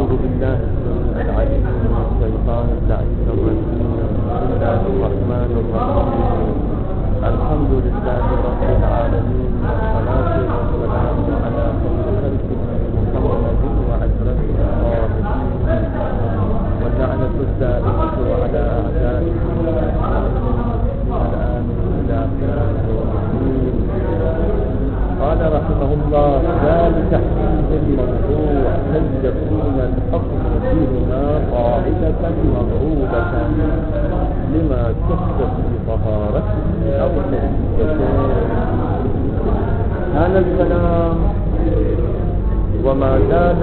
أعوذ بالله العليم من الشيطان اللعين الرجيم. بسم الله الرحمن الرحيم. الحمد لله رب العالمين، والصلاة والسلام على خير خلقه محمد وأشرف الصالحين، واللعنة الدائمة على أعدائه الآن إلى قيام يوم الدين. قال رحمه الله: ذلك حين الموضوع كي يكون الحكم فيهما قاعدة مضروبة لما شك في طهارته أو حجته. هذا الكلام وما زال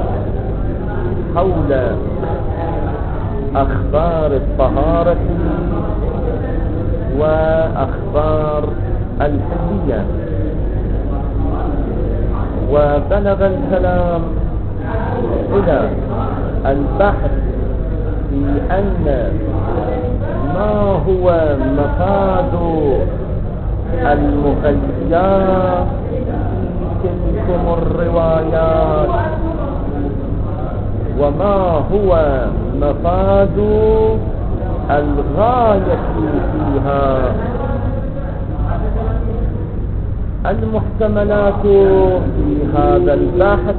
حول أخبار الطهارة وأخبار الحلية، وبلغ الكلام إلى البحث في أن ما هو مفاد المغيات في تلكم الروايات، وما هو مفاد الغاية فيها. المحتملات في هذا البحث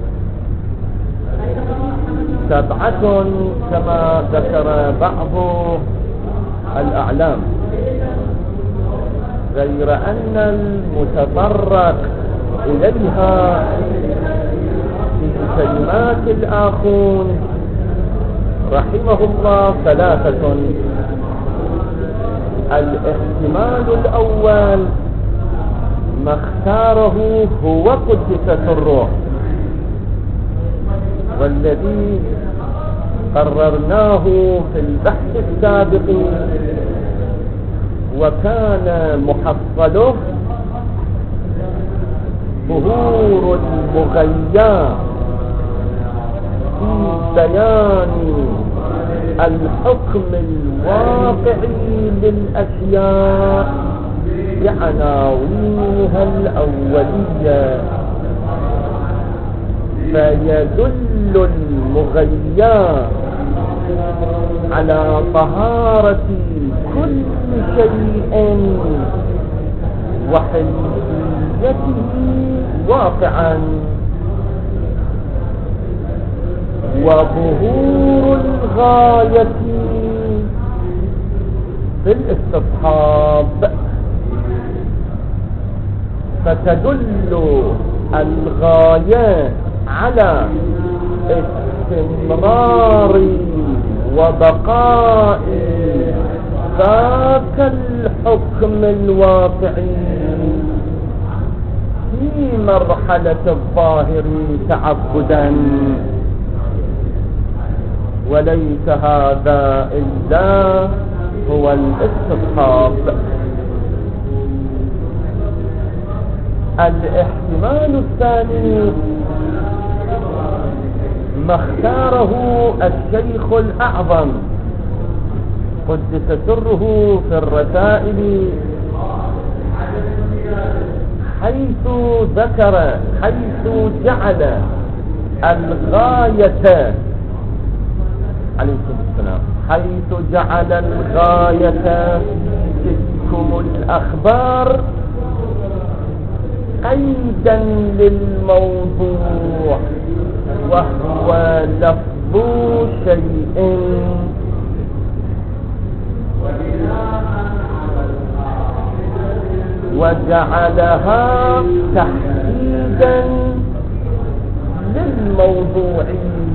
7 كما ذكر بعض الأعلام، غير أن المتطرق إليها في كلمات الآخون رحمه الله 3. الاحتمال الأول ما اختاره هو قدس الروح، والذي قررناه في البحث السابق، وكان محصله ظهور المغيّة في بيان الحكم الواقعي للأشياء بعناوينها الأولية، فيدل المغيّة على طهارة كل شيء وحليته واقعا، وظهور الغاية في الاستصحاب، فتدل الغاية على استمرار وبقاء ذاك الحكم الواقعي في مرحلة الظاهر تعبدا، وليس هذا إلا هو الاستصحاب. الاحتمال الثاني ما اختاره الشيخ الأعظم قدس سره في الرسائل، حيث جعل الغاية عليكم السلام، حيث جعل الغاية في تلكم الأخبار قيدا للموضوع، وهو لفظ شيء، وجعلها تحديدا للموضوع،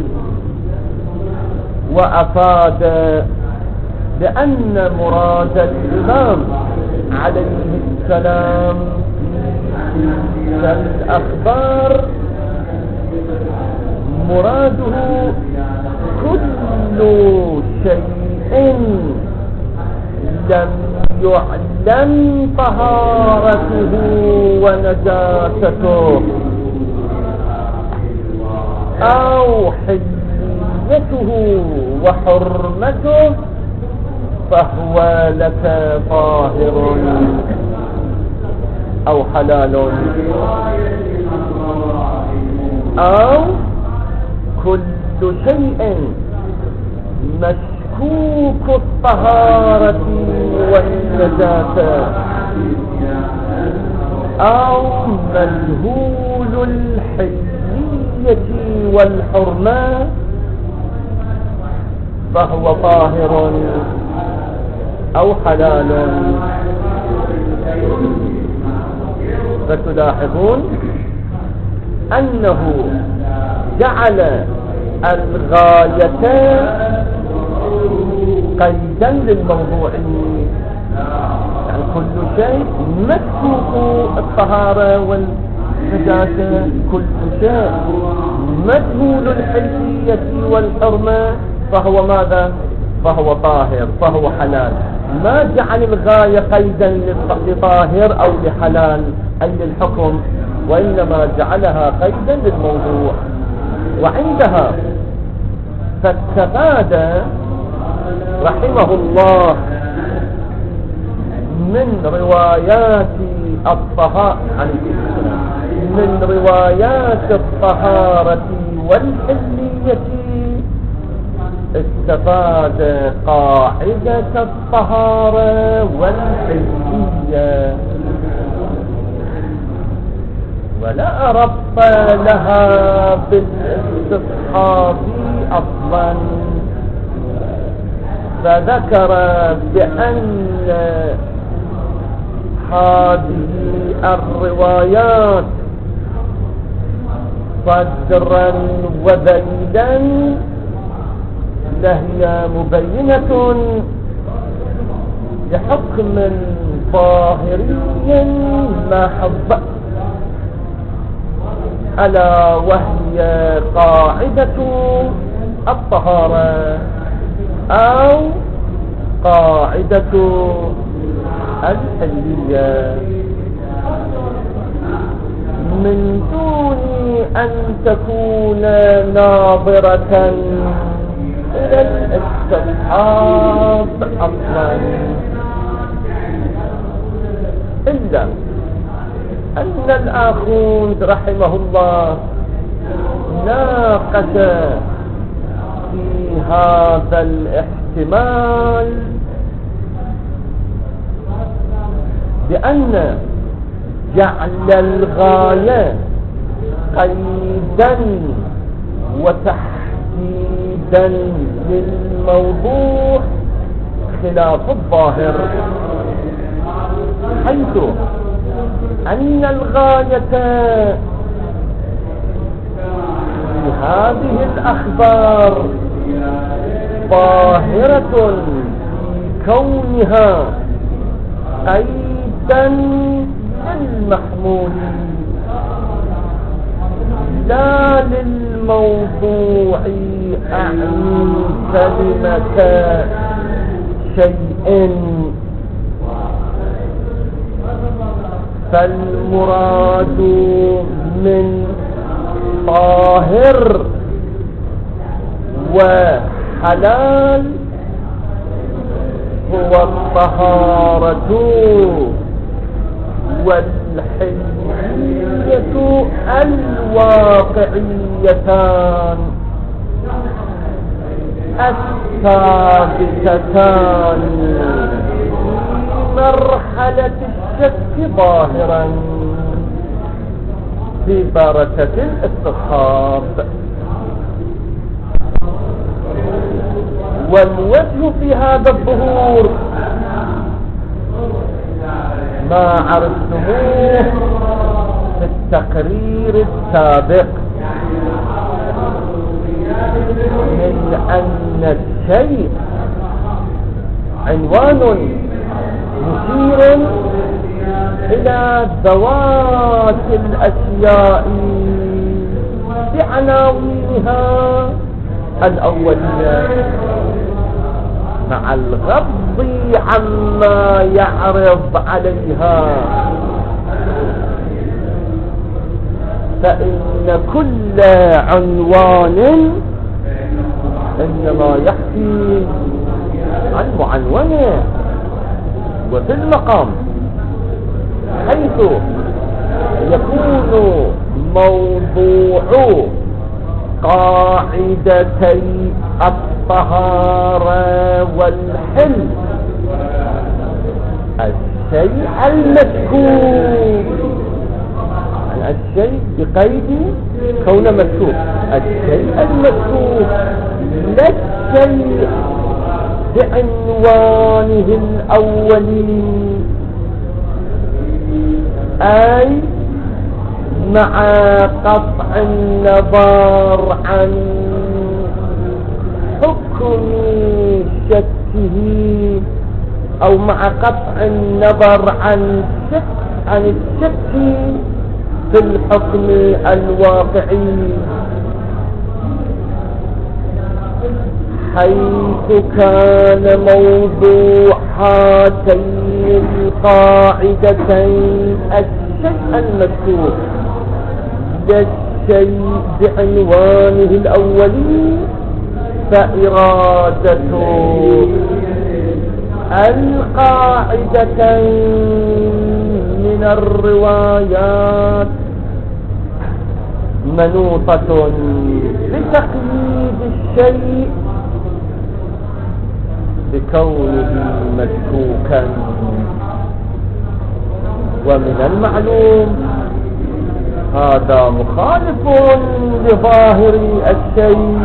وأفاد بأن مراد الإمام عليه السلام في الأخبار مراده كل شيء لم يعلم طهارته ونجاسته أو حليته وحرمته، فهو لك طاهر أو حلال، أو كل كل شيء مشكوك الطهارة والنجاسة أو مجهول الحلية والحرمة فهو طاهر أو حلال. فتلاحظون أنه جعل الغاية قيدا للموضوع، يعني كل شيء مشكوك الطهارة والنجاسة، كل شيء مجهول الحلية والحرمة فهو ماذا؟ فهو طاهر، فهو حلال. ما جعل الغاية قيدا لطاهر أو لحلال أي للحكم، وإنما جعلها قيدا للموضوع. وعندها فاستفاد رحمه الله من روايات من روايات الطهارة والحلية، استفاد قاعدة الطهارة والحلية، ولا ربط لها بالاستصحاب أصلا. فذكر بأن هذه الروايات صدرا وذيلا لهي مبينة لحكم ظاهري محض، ألا وهي قاعدة الطهارة أو قاعدة الحلية، من دون أن تكون ناظرة إلى الاستصحاب أصلا، إلا أن الآخوند رحمه الله ناقش في هذا الاحتمال بأن جعل الغاية قيدا وتحديدا للموضوع خلاف الظاهر، حيث أن الغاية في هذه الأخبار ظاهرة في كونها قيدا للمحمول لا للموضوع، أعني كلمة شيء. فالمراد من طاهر وحلال هو الطهارة والحلية الواقعيتان الثابتتان في مرحلة الشك ظاهرا في بركة الاستصحاب. والوجه في هذا الظهور ما عرفتموه في التقرير السابق من أن الشيء عنوان مشير إلى ذوات الأشياء بعناوينها الأولية، مع الغض عما يعرض عليها، فإن كل عنوان إنما يحكي عن معنونه. وفي المقام حيث يكون موضوع قاعدتي الطهارة والحل. الشيء المذكور، الشيء بقيد كونه مذكور، الشيء المذكور لا الشيء بعنوانه الأولي، أي مع قطع النظر عن حكم شكه، أو مع قطع النظر عن الشك في الحكم الواقعي، حيث كان موضوع هاتين القاعدتين الشيء المذكور للشيء بعنوانه الأولي، فإرادة القاعدتين من الروايات منوطة بتقييد الشيء بكونه مشكوكا. ومن المعلوم هذا مخالف لظاهر الشيء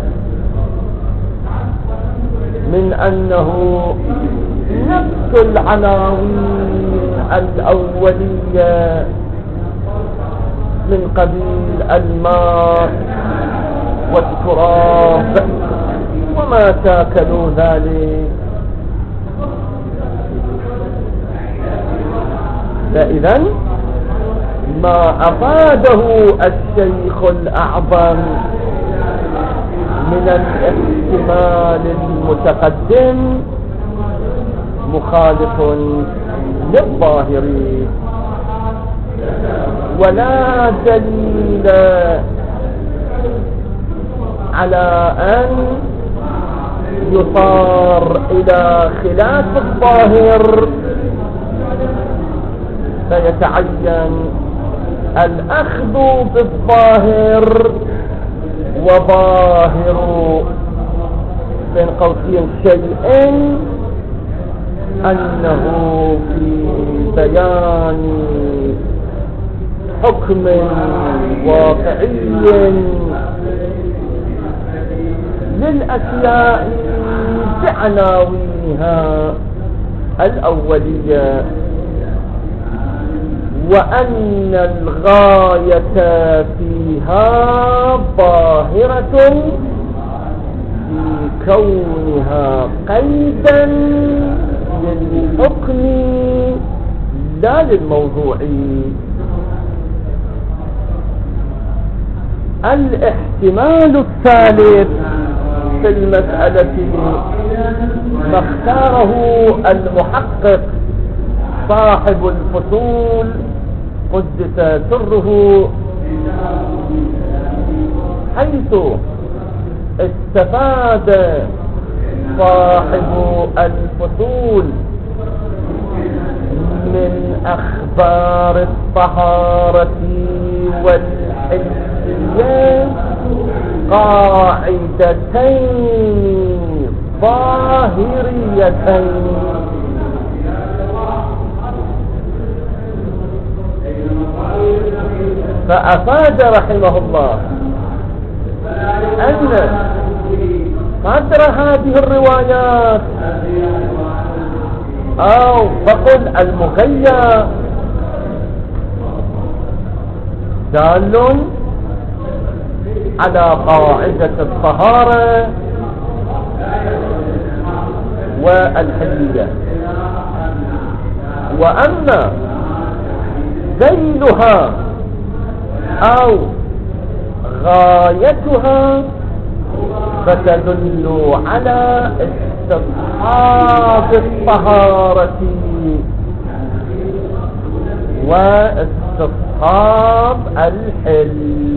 من أنه نفس العناوين الأولية من قبيل الماء والتراب وما تاكلوا ذلك. فإذا ما أفاده الشيخ الأعظم من الاحتمال المتقدم مخالف للظاهر، ولا دليل على أن يصار إلى خلاف الظاهر فيتعين الأخذ بالظاهر، وظاهر بين قوسين شيء أنه في بيان حكم واقعي للأشياء بعناوينها الأولية، وأن الغاية فيها ظاهرة في كونها قيدا للحكم لا للموضوع. الاحتمال الثالث في المسألة ما اختاره المحقق صاحب الفصول قدس سره، حيث استفاد صاحب الفصول من أخبار الطهارة والحلية قاعدتين ظاهريتين، فأفاد رحمه الله أن قدر هذه الروايات أو فقل المغيّر دال على قاعدة الطهارة والحلية، وأما ذيلها أو غايتها فتدل على استصحاب الطهارة واستصحاب الحل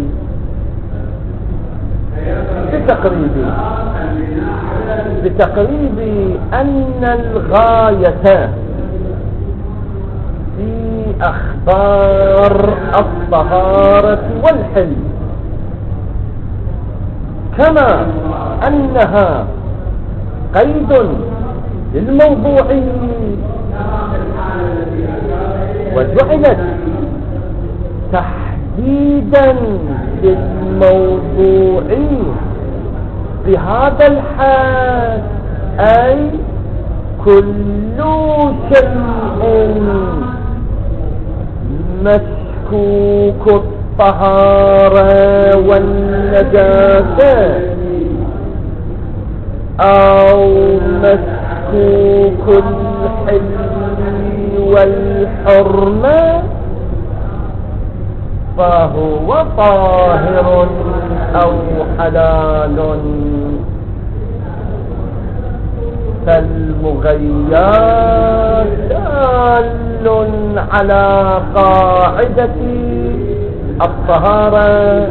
بتقريب أن الغاية في أخبار الطهارة والحل كما أنها قيد للموضوع وجعلت تحديدا للموضوع بهذا الحال، أي كل شيء مشكوك الطهارة والنجاسة أو مشكوك الحل والحرمة فهو طاهر أو حلال. فالمغيرات دال على قاعدة الطهارة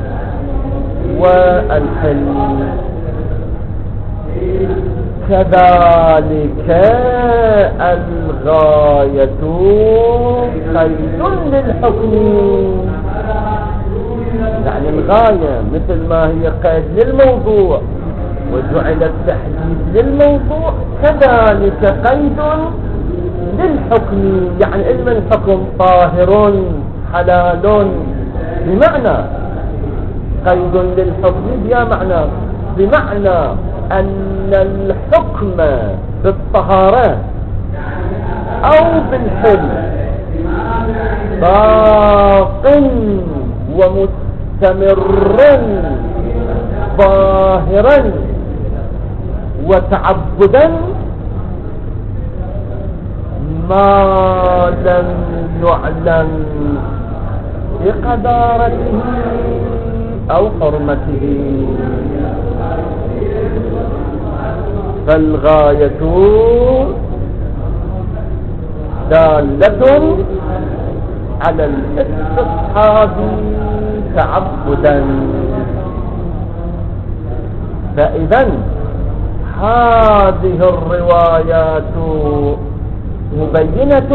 والحل. كذلك الغاية قيد للحكم، يعني الغاية مثل ما هي قيد للموضوع وجعل التحديد للموضوع، كذلك قيد للحكم، يعني علم الحكم طاهر حلال بمعنى قيد للحكم بمعنى أن الحكم بالطهارة أو بالحل باق ومستمر ظاهرا وتعبدا ما لم يعلم بقدارته أو حرمته. فالغاية دالة على الاستصحاب تعبدا. فإذا هذه الروايات مبينة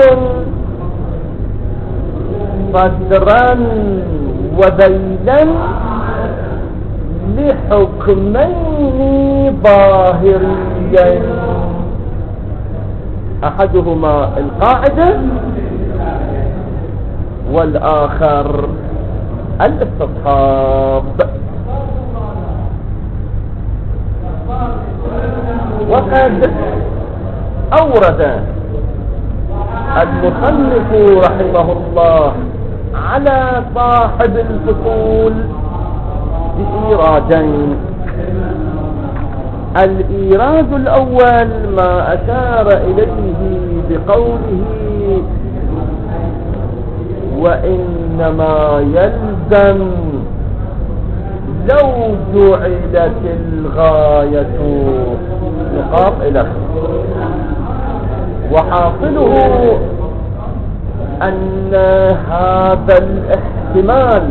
صدرا وذيلا لحكمين ظاهريين، أحدهما القاعدة والآخر الاستصحاب. وقد أورد المصنف رحمه الله على صاحب الفصول بإيرادين. الإيراد الأول ما أشار إليه بقوله وإنما يلزم لو جعلت الغاية نقاط إلى، وحاصله أن هذا الاحتمال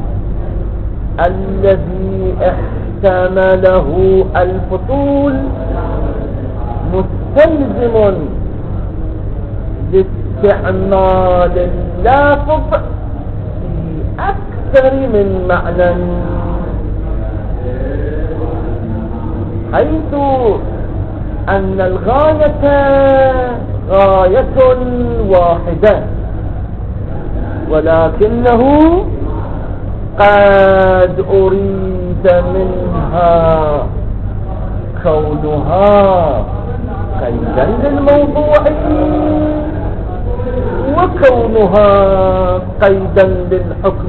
الذي احتمله الفصول مستلزم لاستعمال اللافظ في أكثر من معنى، حيث أن الغاية غاية واحدة، ولكنه قد أريد منها كونها قيدا للموضوع وكونها قيدا للحكم،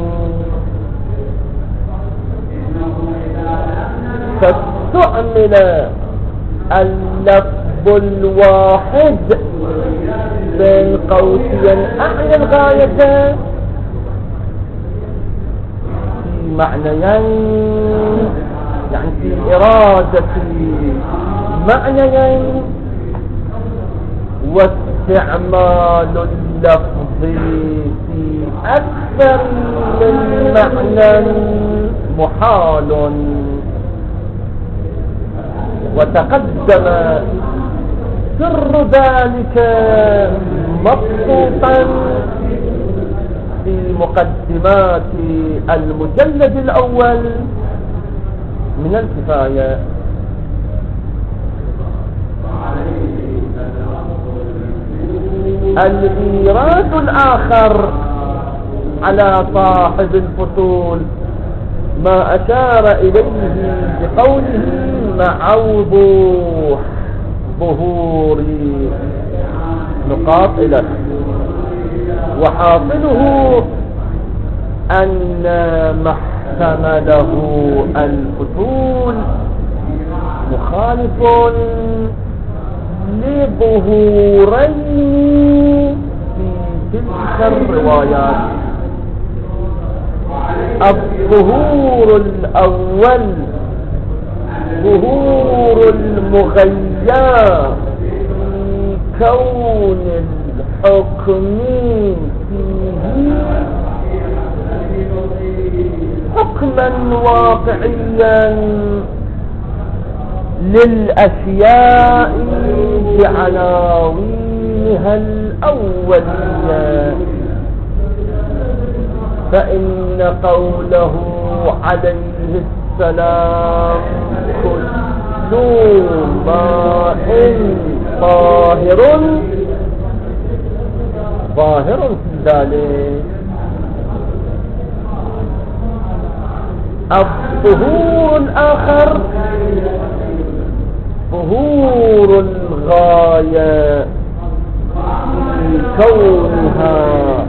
فاستعمل اللفظ الواحد بين قوسين أعني الغاية في معنيين، يعني في إرادة معنيين، واستعمال اللفظ في أكثر من معنى محال. وتقدم سر ذلك مبسوطا في مقدمات المجلد الأول من الكفاية. الإيراد الآخر على صاحب الفصول ما أشار إليه بقوله مع وضوح ظهور نقاط إلى، وحاصله أن ما احتمله الفصول مخالف لظهورين في تلك الروايات. الظهور الأول ظهور المغير في كون الحكم فيه حكما واقعيا للأشياء بعناوينها الأولية، فإن قوله عليه السلام كل ماء طاهر ظاهر في ذلك. الظهور الآخر ظهور الغاية في كونها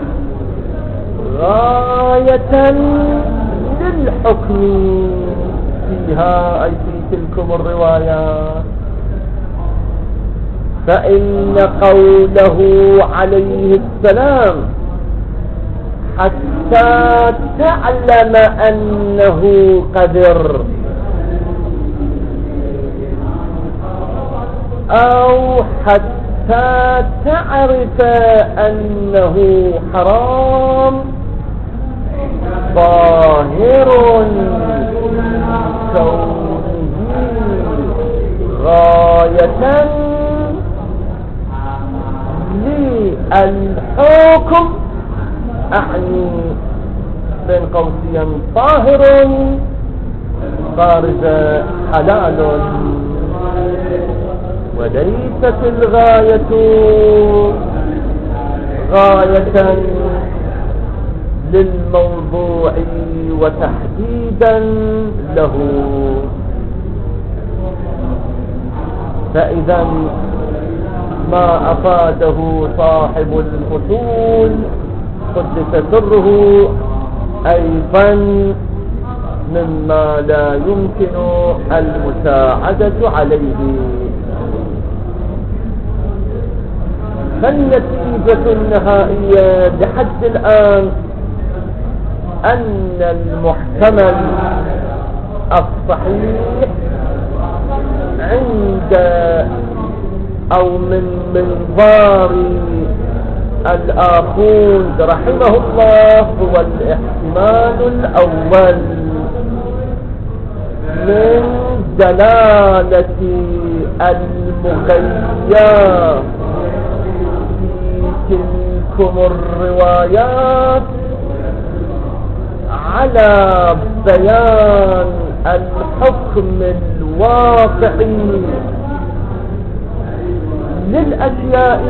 غاية للحكم فيها أي في تلكم الروايات. فإن قوله عليه السلام حتى تعلم أنه قدر أو حتى تعرف أنه حرام ظاهر كونه غاية للحكم، أعني بين قوسين طاهر خارج حلال، وليست الغاية غاية للموضوع وتحديدا له. فإذا ما أفاده صاحب الفصول قدس سره أيضا مما لا يمكن المساعدة عليه. فالنتيجة النهائية لحد الآن أن المحتمل الصحيح عند أو من منظار الآخوذ رحمه الله هو الاحتمال الأول من دلالة المغير في تلكم الروايات على بيان الحكم الواقعي للأشياء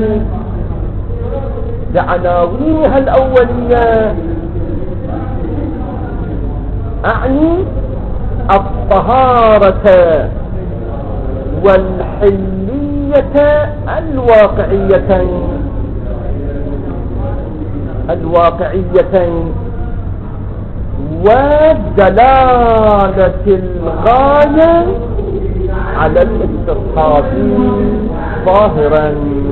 بعناوينها الأولية، أعني الطهارة والحلية الواقعيتين ودلالة الغاية على الاستحقاق ظاهرا.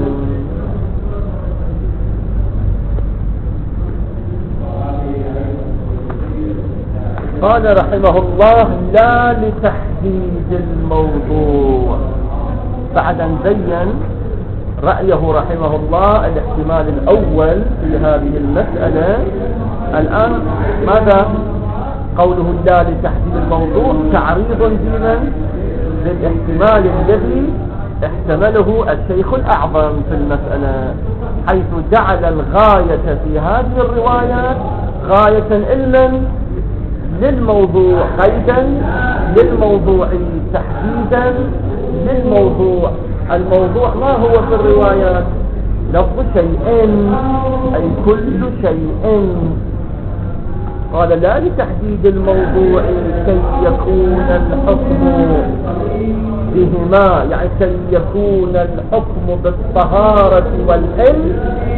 قال رحمه الله لا لتحديد الموضوع، بعد أن بين رأيه رحمه الله الاحتمال الأول في هذه المسألة، الآن ماذا قوله لا لتحديد الموضوع؟ تعريض للاحتمال الذي احتمله الشيخ الأعظم في المسألة، حيث جعل الغاية في هذه الروايات غاية علما للموضوع قيدا للموضوع تحديدا للموضوع. الموضوع ما هو في الروايات؟ لفظ شيء أي كل شيء. قال لا لتحديد الموضوع كي يكون الحكم بهما، يعني كي يكون الحكم بالطهارة والحل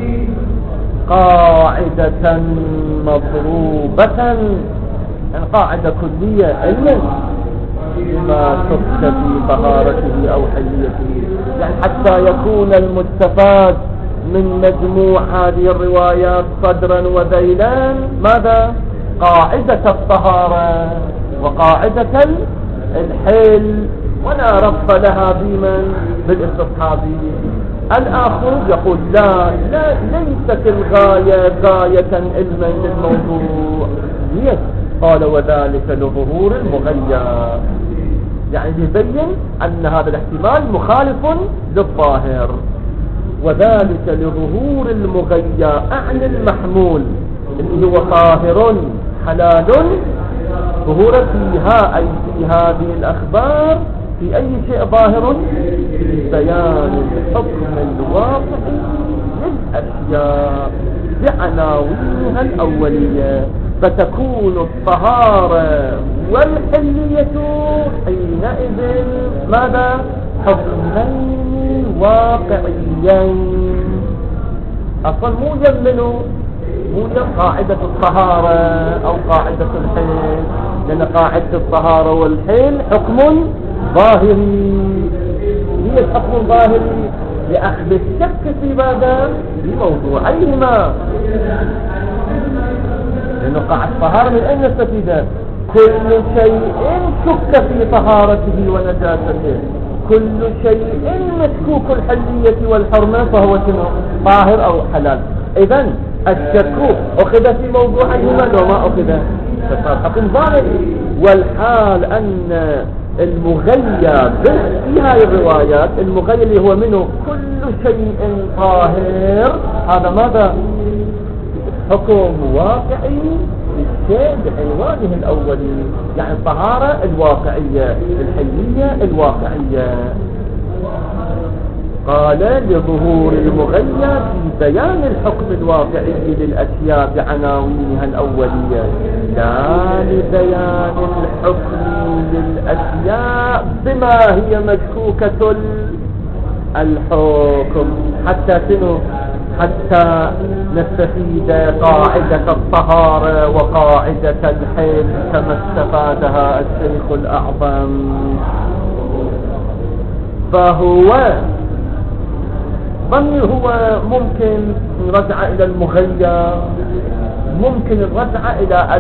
قاعدة مضروبة، يعني قاعدة كلية علما بما شك في طهارته أو حليته، يعني حتى يكون المستفاد من مجموع هذه الروايات صدرا وذيلا ماذا؟ قاعدة الطهارة وقاعدة الحل، ولا ربط لها بمن؟ بالاستصحابي. الآخر يقول لا ليست الغاية غاية علما للموضوع. ليش؟ قال وذلك لظهور المغير، يعني يبين أن هذا الاحتمال مخالف للظاهر. وذلك لظهور المغير أعني المحمول اللي هو طاهر حلال، ظهور فيها أي في هذه الأخبار في أي شيء ظاهر؟ في بيان الحكم الواقعي للأشياء بعناوينها الأولية، فتكون الطهارة والحلية حينئذ ماذا؟ حكمين واقعيين. أصلا مو يمنوا مو قاعدة الطهارة أو قاعدة الحل، لأن قاعدة الطهارة والحل حكم ظاهري. هي الحكم الظاهري لأخذ الشك في ماذا؟ في موضوعيهما، لأنه قاعدة الطهارة من أين نستفيد؟ كل شيء شك في طهارته ونجاسته، كل شيء مشكوك الحلية والحرمة فهو طاهر أو حلال. إذن الشك أخذ في موضوعهما وما أخذ فصار حكم ظاهري. والحال أن المغير في هذه الروايات المغير هو منه كل شيء طاهر، هذا ماذا؟ حكم واقعي للشيء بعنوانه الأولي، يعني الطهارة الواقعية الحلية الواقعية. قال لظهور المغير في بيان الحكم الواقعي للأشياء بعناوينها الأولية، لا لبيان الحكم للأشياء بما هي مشكوكة الحكم. حتى شنو؟ حتى نستفيد قاعدة الطهارة وقاعدة الحل كما استفادها الشيخ الأعظم. فهو ظني هو ممكن نرجع إلى المغير، ممكن نرجع إلى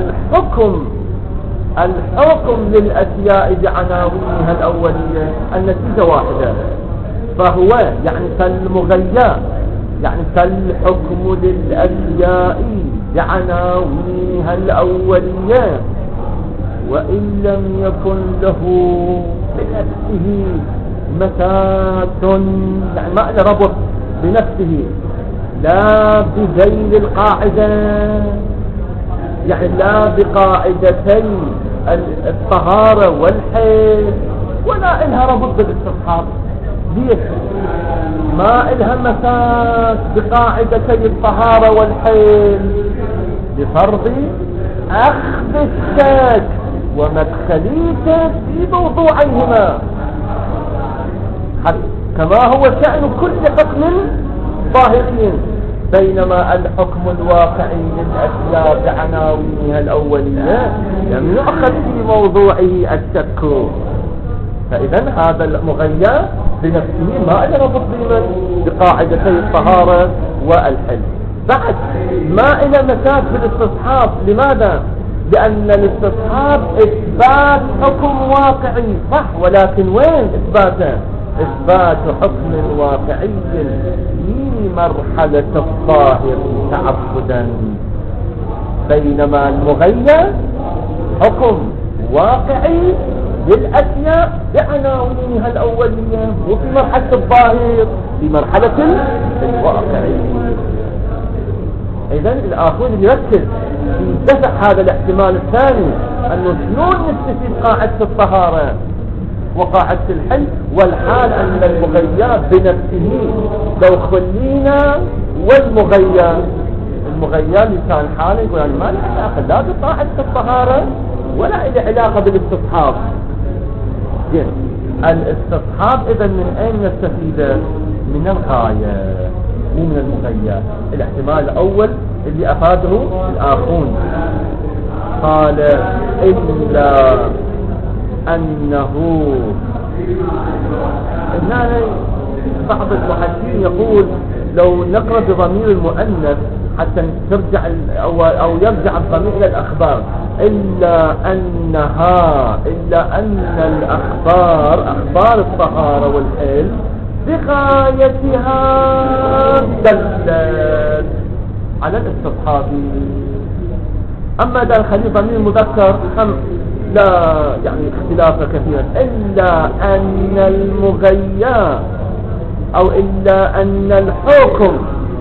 الحكم للأشياء بعناوينها الأولية، النتيجة واحدة. فهو يعني كالمغير، يعني كالحكم للأشياء بعناوينها الأولية، وإن لم يكن له بنفسه مساس، يعني ما له ربط بنفسه، لا بذيل القاعدة، يعني لا بقاعدتي الطهارة والحل، ولا إلها ربط بالاستصحاب. ليش؟ ما إلها مساس بقاعدتي الطهارة والحل بفرض أخذ الشك ومدخليته في موضوعيهما، كما هو شأن كل حكم ظاهري. بينما الحكم الواقعي للأشياء بعناوينها الأولية لم يؤخذ في موضوعه الشك. فإذا هذا المغير بنفسه ما له ربط بقاعدتي الطهارة والحل. بعد ما إلى مساس بالاستصحاب. لماذا؟ لأن الاستصحاب إثبات حكم واقعي صح، ولكن وين إثباته؟ إثبات حكم واقعي في مرحلة الظاهر تعبدا، بينما المغير حكم واقعي للأشياء بعناوينها الأولية، وفي مرحلة الظاهر في مرحلة الواقعي. إذن الآخرون يركز في دفع هذا الاحتمال الثاني، أنه شلون نستفيد قاعدة الطهارة وقاعدة الحل، والحال أن المغيّر بنفسه لو خلينا والمغيّر لسان حاله يقول يعني ما له علاقة لا بقاعدة الطهارة ولا له علاقة بالاستصحاب. زين، الاستصحاب إذا من أين نستفيده؟ من الغاية مو من المغيّر. الاحتمال الأول اللي أفاده الآخرون قال إلا أنه هنا بعض المحدثين يقول لو نقرأ بضمير المؤنث حتى ترجع أو يرجع الضمير إلى الأخبار، إلا أن الأخبار أخبار الطهارة والحل بغايتها دلت على الاستصحاب. أما إذا الخليل ضمير مذكر لا يعني اختلافا كثيرا، إلا أن المغيّر أو إلا أن الحكم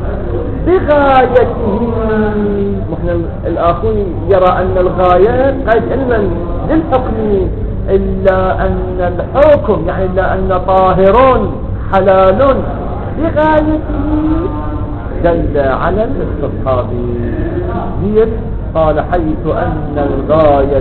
بغايته. نحن الآخرون يرى أن الغاية قد علما للحكم، إلا أن الحكم يعني إلا أن طاهر حلال بغايته دل على الاستصحاب. قال حيث أن الغاية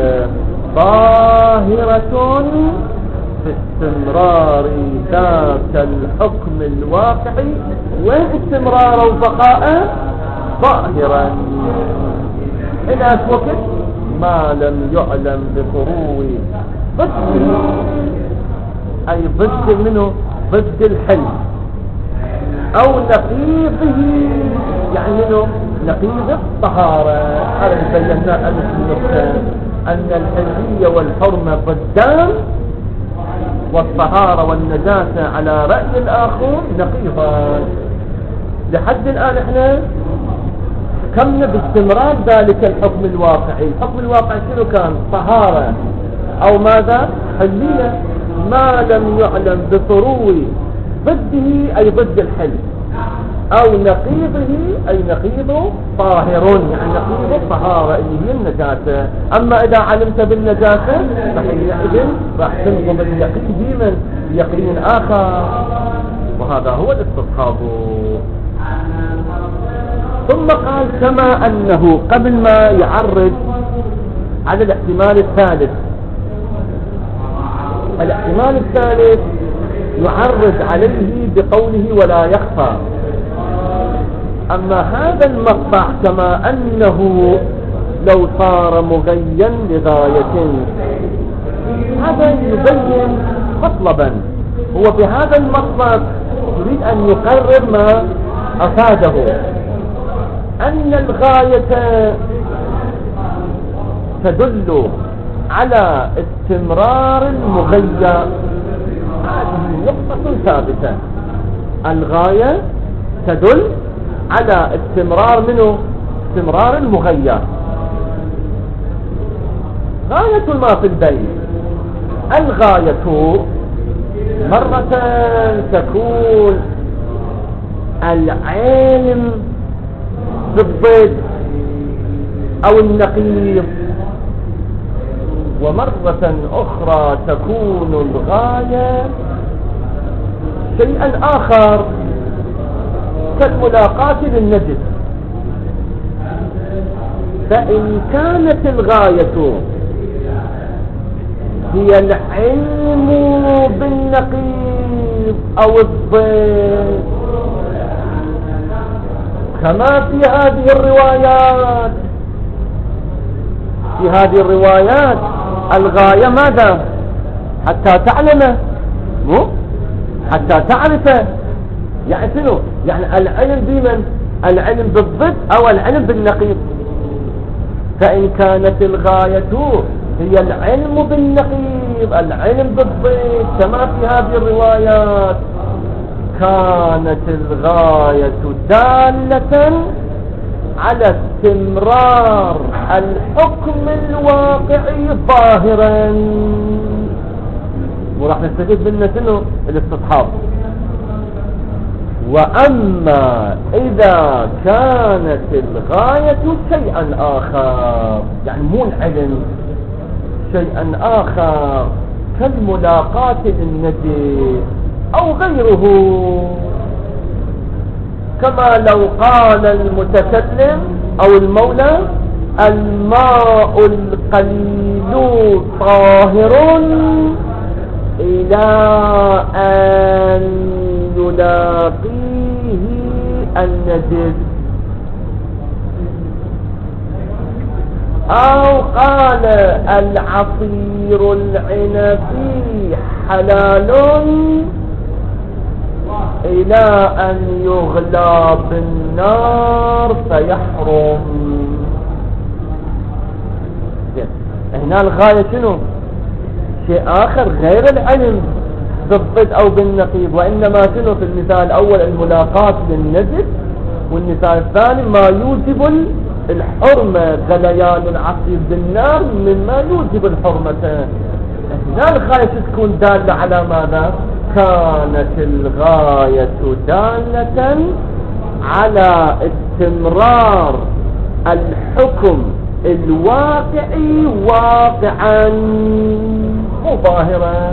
ظاهرة في استمرار ذات الحكم الواقعي واستمرار البقاء ظاهرا إلى وقت ما لم يعلم بفروع ضده، أي ضد منه ضد الحل أو نقيضه، يعني منه نقيض الطهارة. هذا بينا أن الحلية والحرمة ضدان، والطهارة والنجاسة على رأي الآخر نقيضان. لحد الآن احنا حكمنا باستمرار ذلك الحكم الواقعي. الحكم الواقعي شنو كان؟ طهارة أو ماذا؟ حلية، ما لم يعلم بفروع ضده أي ضد الحل، أو نقيضه أي نقيض طاهر يعني نقيض الطهارة اللي هي النجاسة. أما إذا علمت بالنجاسة فحينئذ راح تنظم اليقين ديما يقين آخر، وهذا هو الاستصحاب. ثم قال كما أنه قبل ما يعرض على الاحتمال الثالث، الاحتمال الثالث يعرض عليه بقوله ولا يخفى. أما هذا المقطع كما أنه لو صار مغيّا لغاية، هذا يبين مطلبا. هو بهذا المطلب يريد أن يقرر ما أفاده، أن الغاية تدل على استمرار المغيّر. هذه نقطة ثابتة، الغاية تدل على استمرار منه استمرار المغيّر. غاية ما في البين، الغاية مرة تكون العلم بالضد أو النقيض، ومرة أخرى تكون الغاية شيئا آخر كالملاقاة للنجس. فإن كانت الغاية هي العلم بالنقيض أو الضد كما في هذه الروايات، في هذه الروايات الغاية ماذا؟ حتى تعلمه، مو حتى تعرفه. يعني شنو؟ يعني العلم بمن؟ العلم بالضد أو العلم بالنقيض. فإن كانت الغاية هي العلم بالنقيض العلم بالضد كما في هذه الروايات، كانت الغاية دالة على استمرار الحكم الواقعي ظاهرا. وراح نستفيد منه شنو؟ الاستصحاب. وأما إذا كانت الغاية شيئا آخر، يعني مو العلم، شيئا آخر كالملاقاة للنجس أو غيره، كما لو قال المتكلم أو المولى الماء القليل طاهر إلى أن يلاقيه النجس، أو قال العصير العنبي حلال إلى أن يغلى بالنار فيحرم. هنا الغاية شنو؟ شيء آخر غير العلم بالضد أو بالنقيض، وإنما شنو في المثال الأول الملاقاة للنجس، والمثال الثاني ما يوجب الحرمة، غليان العصير بالنار مما يوجب الحرمة. هنا الغاية تكون دالة على ماذا؟ كانت الغاية دالة على استمرار الحكم الواقعي واقعا ظاهرا،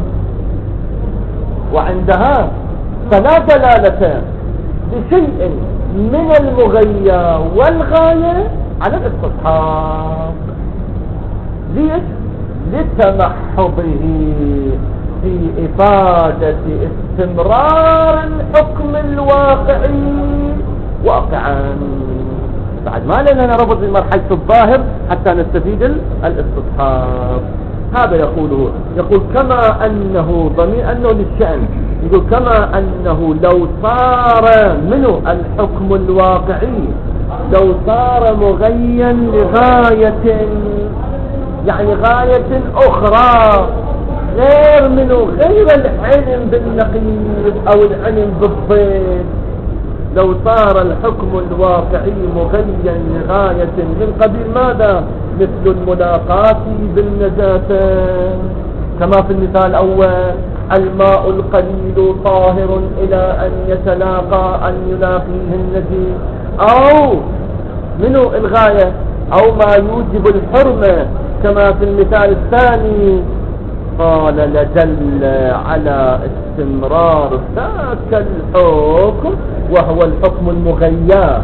وعندها فلا دلالة بشيء من المغية والغاية على الاستصحاب. ليش؟ لتمحضه في إفادة استمرار الحكم الواقعي واقعا. بعد ما لنا ربط بمرحلة الظاهر حتى نستفيد الاستصحاب. هذا يقول كما أنه ضمير أنه للشأن، يقول كما أنه لو صار منه الحكم الواقعي، لو صار مغيا لغاية، يعني غاية أخرى غير منه، غير العلم بالنقيض أو العلم بالضد، لو صار الحكم الواقعي مغيا لغاية من قبيل ماذا؟ مثل الملاقاة بالنجاسة، كما في المثال الأول الماء القليل طاهر إلى أن يتلاقى أن يلاقيه النجس، أو منه الغاية أو ما يوجب الحرمة كما في المثال الثاني، قال لدل على استمرار ذاك الحكم وهو الحكم المغير،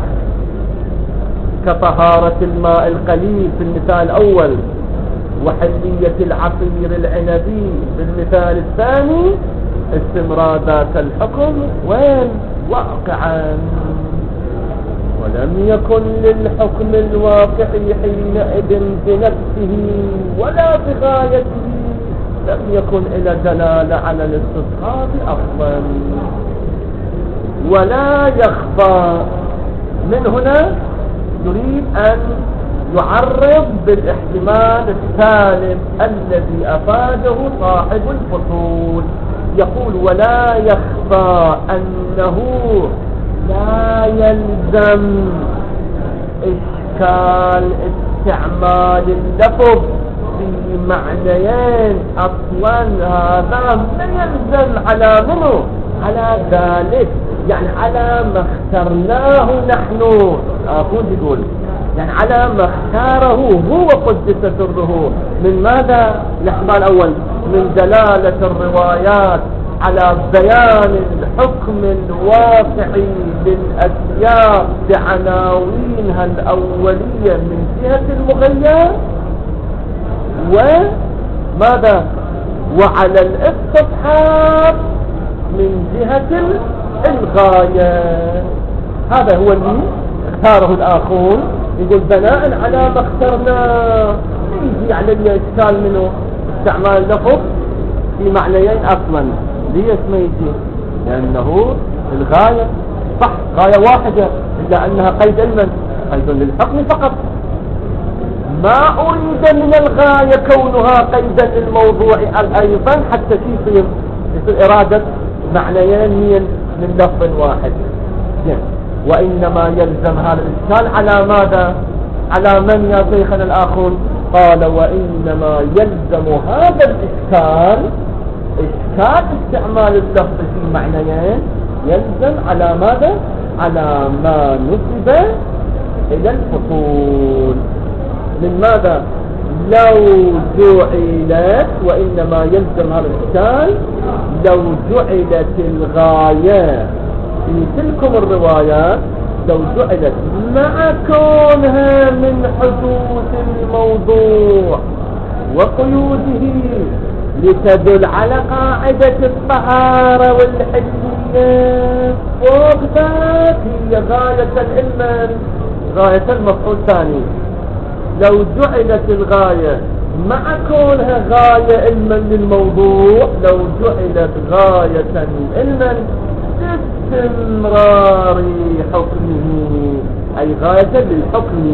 كطهارة الماء القليل في المثال الأول، وحلية العصير العنبي في المثال الثاني، استمرار ذاك الحكم وين؟ واقعا. ولم يكن للحكم الواقعي حينئذ بنفسه ولا بغايته، لم يكن إلى دلالة على الاستصحاب أصلا. ولا يخفى من هنا يريد أن يعرض بالاحتمال الثالث الذي أفاده صاحب الفصول، يقول ولا يخفى أنه لا يلزم إشكال استعمال اللفظ في معنيين أصلا، هذا ما يلزم على منه، على ذلك يعني على ما اخترناه نحن، يقول يعني على ما اختاره هو قدس سره. من ماذا؟ الاحتمال الأول من دلالة الروايات على بيان الحكم الواقعي للأشياء بعناوينها الأولية من جهة المغير، وماذا؟ وعلى الاستصحاب من جهة الغاية. هذا هو اللي اختاره الآخرون، يقول بناء على ما اخترنا يجي على الاشكال منه استعمال اللفظ في معنيين أصلا. ليش ما يجي؟ لأنه الغاية صح غاية واحدة، إلا أنها قيد علما، قيد للحكم فقط. ما أريد من الغاية كونها قيدا للموضوع أيضا حتى يصير إرادة معنيين من لفظ واحد. وإنما يلزم هذا الإشكال على ماذا؟ على من يا شيخنا الآخر؟ قال وإنما يلزم هذا الإشكال إشكال استعمال اللفظ في معنيين، يلزم على ماذا؟ على ما نسب إلى الفصول. من ماذا؟ لو جعلت، وإنما يلزم هذا الإشكال، لو جعلت الغاية في تلكم الروايات، لو جعلت مع كونها من حدوث الموضوع وقيوده لتدل على قاعدة الطهارة والحلية، فوق ذاك هي غاية العلم، غاية المفعول الثاني. لو جعلت الغاية مع كونها غاية علما للموضوع، لو جعلت غاية علما لاستمرار حكمه، أي غاية للحكم،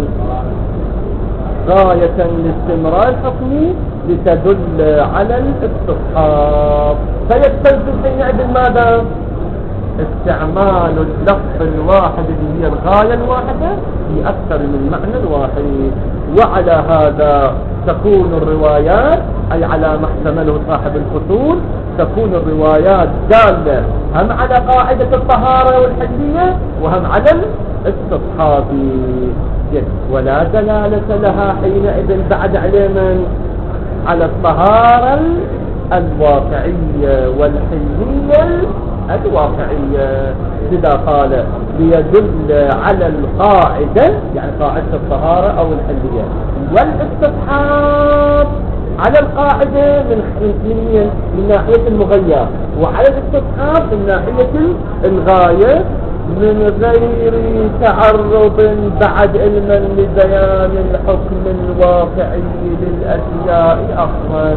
غاية لاستمرار الحكم لتدل على الاستصحاب، فيستلزم حينئذ ماذا؟ استعمال اللفظ الواحد اللي هي الغاية الواحدة في أكثر من معنى واحد. وعلى هذا تكون الروايات، أي على ما احتمله صاحب الفصول، تكون الروايات دالة هم على قاعدة الطهارة والحلية وهم على الاستصحاب، ولا دلالة لها حينئذ بعد علينا على الطهارة الواقعية والحلية الواقعية. لذا قال ليدل على القاعدة، يعني قاعدة الطهارة أو الحلية، والاستصحاب على القاعدة من ناحية المغير، وعلى الاستصحاب من ناحية الغاية، من غير تعرض بعد علما لبيان الحكم الواقعي للأشياء أصلا،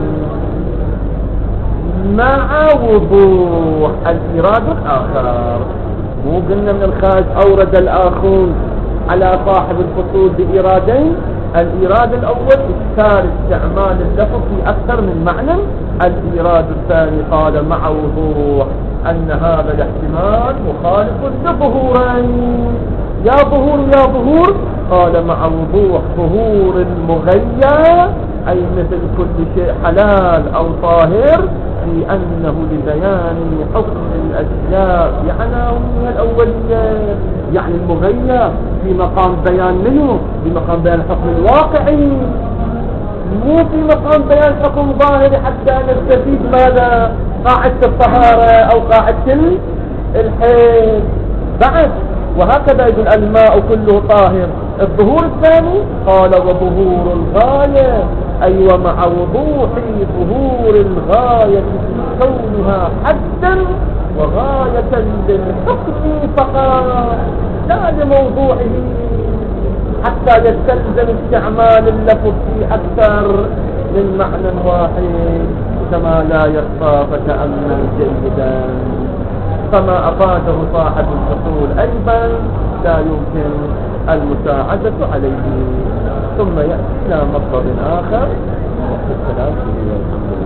مع وضوح الإيراد الآخر. مو قلنا من الخارج أورد الآخر على صاحب الفصول بإيرادين، الإيراد الأول إكثار استعمال اللفظ في أكثر من معنى، الإيراد الثاني قال مع وضوح أن هذا الاحتمال مخالف لظهورين. يا ظهور يا ظهور، قال مع وضوح ظهور المغير، أي مثل كل شيء حلال أو طاهر، في أنه لبيان حكم الأشياء بعناوينها الأولية، يعني المغير في مقام بيان منه، في مقام بيان الحكم الواقعي، مو في مقام بيان حكم ظاهري حتى نستفيد ماذا؟ قاعدة الطهارة أو قاعدة الحيض بعد. وهكذا يقول الماء كله طاهر. الظهور الثاني قال وظهور الغاية، أي ومع وضوح ظهور الغاية في كونها حدا وغاية للحكم فقط لا لموضوعه، حتى يستلزم استعمال اللفظ في أكثر من معنى واحد، كما لا يخفى فتأمل جيدا. فما أفاده صاحب الفصول أيضا لا يمكن المساعدة عليه. ثم يأتي إلى مطلب آخر. والسلام عليكم.